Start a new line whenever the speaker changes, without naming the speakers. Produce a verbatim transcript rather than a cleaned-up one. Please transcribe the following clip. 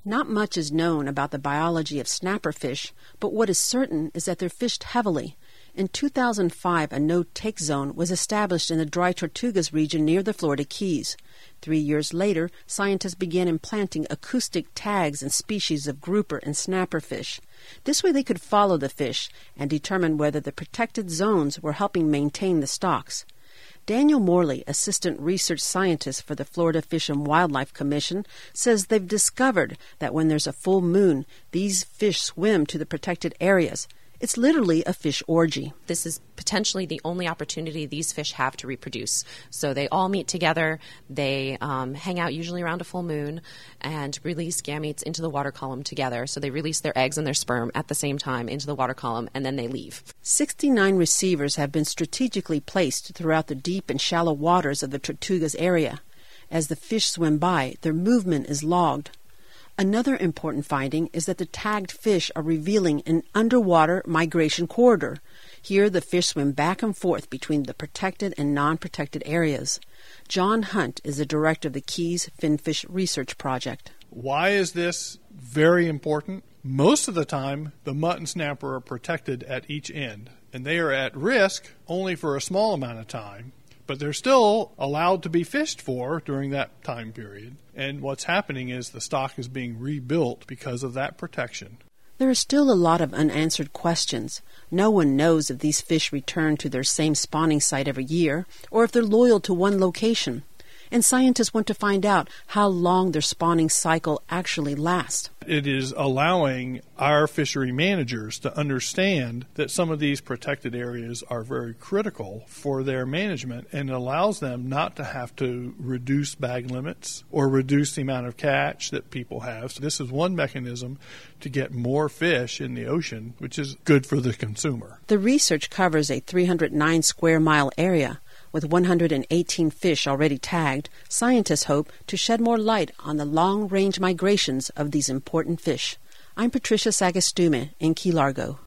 Not much is known about the biology of snapper fish, but what is certain is that they're fished heavily. In two thousand five, a no-take zone was established in the Dry Tortugas region near the Florida Keys. Three years later, scientists began implanting acoustic tags in species of grouper and snapper fish. This way they could follow the fish and determine whether the protected zones were helping maintain the stocks. Daniel Morley, assistant research scientist for the Florida Fish and Wildlife Commission, says they've discovered that when there's a full moon, these fish swim to the protected areas. It's literally a fish orgy.
This is potentially the only opportunity these fish have to reproduce. So they all meet together, they um, hang out usually around a full moon, and release gametes into the water column together. So they release their eggs and their sperm at the same time into the water column, and then they leave.
sixty-nine receivers have been strategically placed throughout the deep and shallow waters of the Tortugas area. As the fish swim by, their movement is logged. Another important finding is that the tagged fish are revealing an underwater migration corridor. Here, the fish swim back and forth between the protected and non-protected areas. John Hunt is the director of the Keys Finfish Research Project.
Why is this very important? Most of the time, the mutton snapper are protected at each end, and they are at risk only for a small amount of time. But they're still allowed to be fished for during that time period. And what's happening is the stock is being rebuilt because of that protection.
There are still a lot of unanswered questions. No one knows if these fish return to their same spawning site every year, or if they're loyal to one location. And scientists want to find out how long their spawning cycle actually lasts.
It is allowing our fishery managers to understand that some of these protected areas are very critical for their management, and it allows them not to have to reduce bag limits or reduce the amount of catch that people have. So this is one mechanism to get more fish in the ocean, which is good for the consumer.
The research covers a three hundred nine square mile area. With one hundred eighteen fish already tagged, scientists hope to shed more light on the long-range migrations of these important fish. I'm Patricia Sagastume in Key Largo.